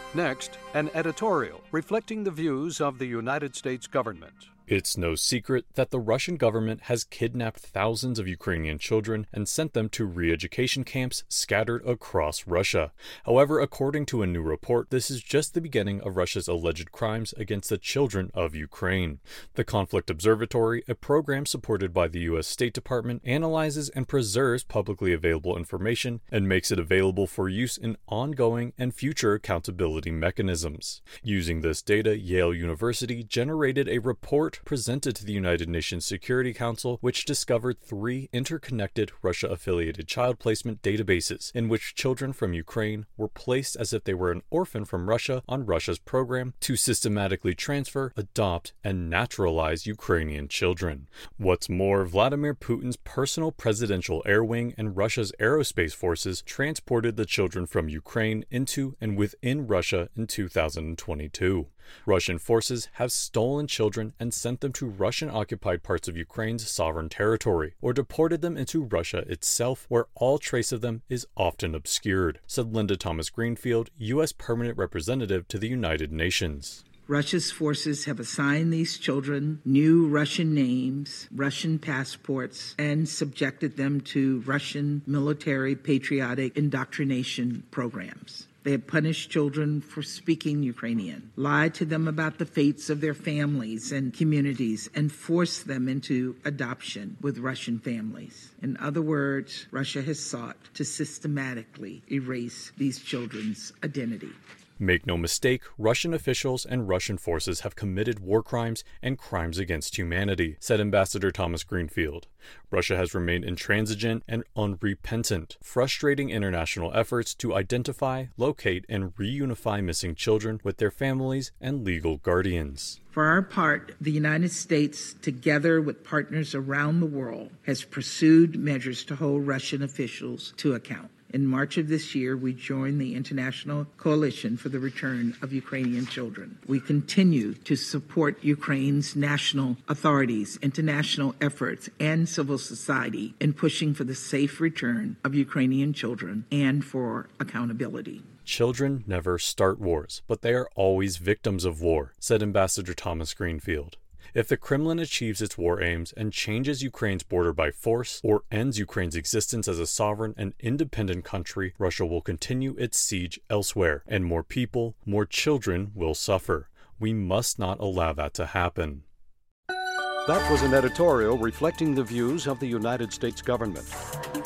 Next, an editorial reflecting the views of the United States government. It's no secret that the Russian government has kidnapped thousands of Ukrainian children and sent them to re-education camps scattered across Russia. However, according to a new report, this is just the beginning of Russia's alleged crimes against the children of Ukraine. The Conflict Observatory, a program supported by the U.S. State Department, analyzes and preserves publicly available information and makes it available for use in ongoing and future accountability mechanisms. Using this data, Yale University generated a report presented to the United Nations Security Council, which discovered 3 interconnected Russia-affiliated child placement databases in which children from Ukraine were placed as if they were an orphan from Russia on Russia's program to systematically transfer, adopt, and naturalize Ukrainian children. What's more, Vladimir Putin's personal presidential air wing and Russia's aerospace forces transported the children from Ukraine into and within Russia in 2022. Russian forces have stolen children and sent them to Russian-occupied parts of Ukraine's sovereign territory, or deported them into Russia itself, where all trace of them is often obscured, said Linda Thomas-Greenfield, U.S. Permanent Representative to the United Nations. Russia's forces have assigned these children new Russian names, Russian passports, and subjected them to Russian military patriotic indoctrination programs. They have punished children for speaking Ukrainian, lied to them about the fates of their families and communities, and forced them into adoption with Russian families. In other words, Russia has sought to systematically erase these children's identity. Make no mistake, Russian officials and Russian forces have committed war crimes and crimes against humanity, said Ambassador Thomas Greenfield. Russia has remained intransigent and unrepentant, frustrating international efforts to identify, locate, and reunify missing children with their families and legal guardians. For our part, the United States, together with partners around the world, has pursued measures to hold Russian officials to account. In March of this year, we joined the International Coalition for the Return of Ukrainian Children. We continue to support Ukraine's national authorities, international efforts, and civil society in pushing for the safe return of Ukrainian children and for accountability. Children never start wars, but they are always victims of war, said Ambassador Thomas Greenfield. If the Kremlin achieves its war aims and changes Ukraine's border by force or ends Ukraine's existence as a sovereign and independent country, Russia will continue its siege elsewhere, and more people, more children will suffer. We must not allow that to happen. That was an editorial reflecting the views of the United States government.